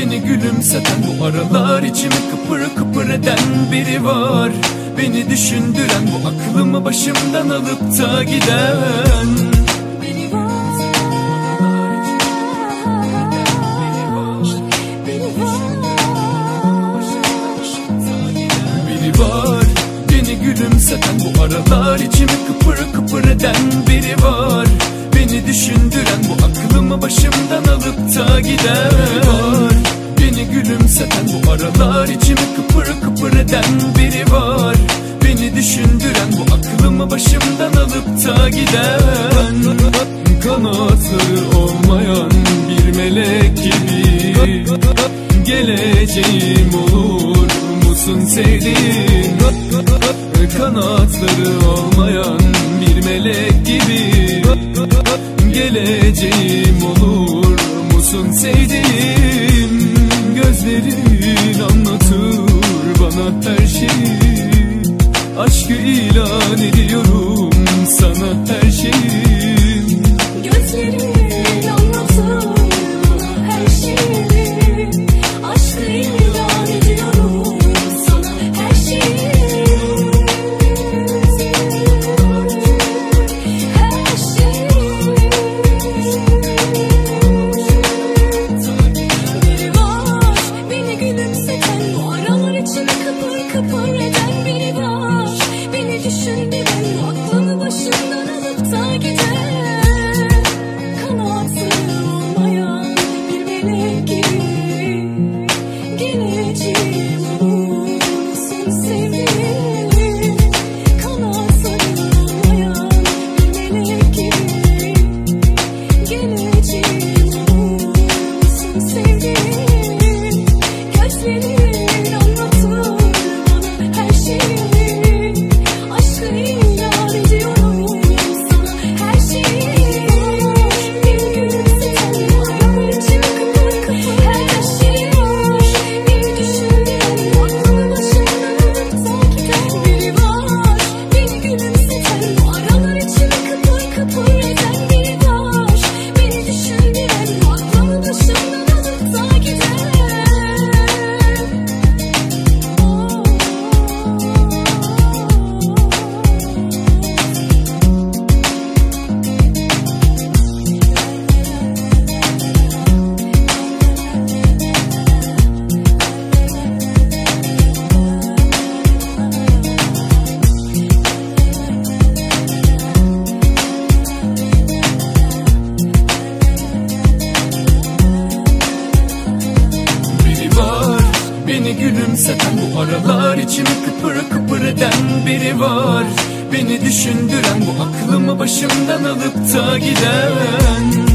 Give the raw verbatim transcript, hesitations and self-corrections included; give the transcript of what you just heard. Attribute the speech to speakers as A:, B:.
A: Beni gülümseten, bu aralar içimi kıpır kıpır eden biri var. Beni düşündüren, bu aklımı başımdan alıp da giden biri var. Biri var, beni gülümseten, bu aralar içimi kıpır kıpır eden biri var. Beni düşündüren, bu aklımı başımdan alıp da giden biri var. Beni gülümseten, bu aralar içimi kıpır kıpır eden biri var. Beni düşündüren, bu aklımı başımdan alıp da giden kanatları olmayan bir melek gibi geleceğim olur musun sevdiğim? Kanatları olmayan bir melek gibi geleceğim olur musun sevdiğim? Gözlerin anlatır bana her şeyi, aşkı ilan ediyorum sana her şeyi.
B: Gözlerin anlatır bana her şeyi, aşkı ilan ediyorum sana her şeyi.
A: Beni gülümseten, bu aralar içimi kıpır kıpır eden biri var. Beni düşündüren, bu aklımı başımdan alıp da giden